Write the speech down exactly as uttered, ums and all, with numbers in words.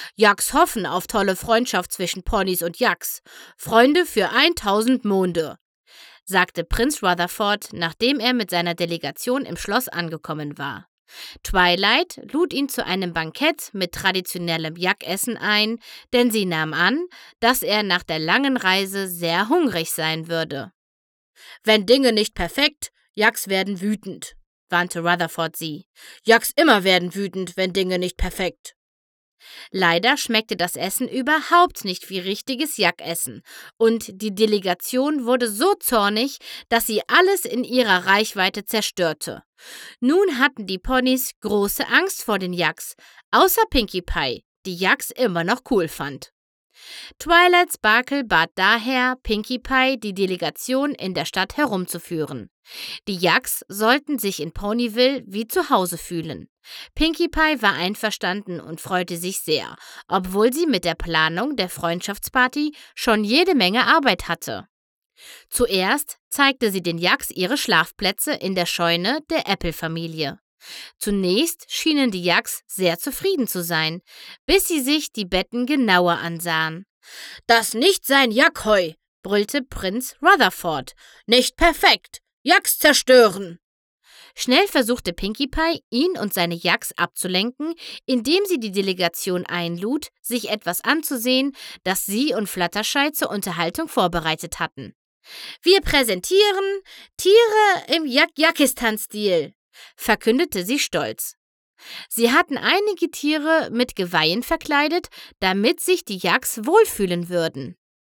Yaks hoffen auf tolle Freundschaft zwischen Ponys und Yaks. Freunde für tausend Monde, sagte Prinz Rutherford, nachdem er mit seiner Delegation im Schloss angekommen war. Twilight lud ihn zu einem Bankett mit traditionellem Yak-Essen ein, denn sie nahm an, dass er nach der langen Reise sehr hungrig sein würde. »Wenn Dinge nicht perfekt, Yaks werden wütend«, warnte Rutherford sie. »Yaks immer werden wütend, wenn Dinge nicht perfekt.« Leider schmeckte das Essen überhaupt nicht wie richtiges Yak-Essen und die Delegation wurde so zornig, dass sie alles in ihrer Reichweite zerstörte. Nun hatten die Ponys große Angst vor den Yaks, außer Pinkie Pie, die Yaks immer noch cool fand. Twilight Sparkle bat daher Pinkie Pie, die Delegation in der Stadt herumzuführen. Die Yaks sollten sich in Ponyville wie zu Hause fühlen. Pinkie Pie war einverstanden und freute sich sehr, obwohl sie mit der Planung der Freundschaftsparty schon jede Menge Arbeit hatte. Zuerst zeigte sie den Yaks ihre Schlafplätze in der Scheune der Apple-Familie. Zunächst schienen die Yaks sehr zufrieden zu sein, bis sie sich die Betten genauer ansahen. »Das nicht sein Yakhoi«, brüllte Prinz Rutherford. »Nicht perfekt! Yaks zerstören!« Schnell versuchte Pinkie Pie, ihn und seine Yaks abzulenken, indem sie die Delegation einlud, sich etwas anzusehen, das sie und Fluttershy zur Unterhaltung vorbereitet hatten. »Wir präsentieren Tiere im Yak-Yakistan-Stil«, verkündete sie stolz. Sie hatten einige Tiere mit Geweihen verkleidet, damit sich die Yaks wohlfühlen würden.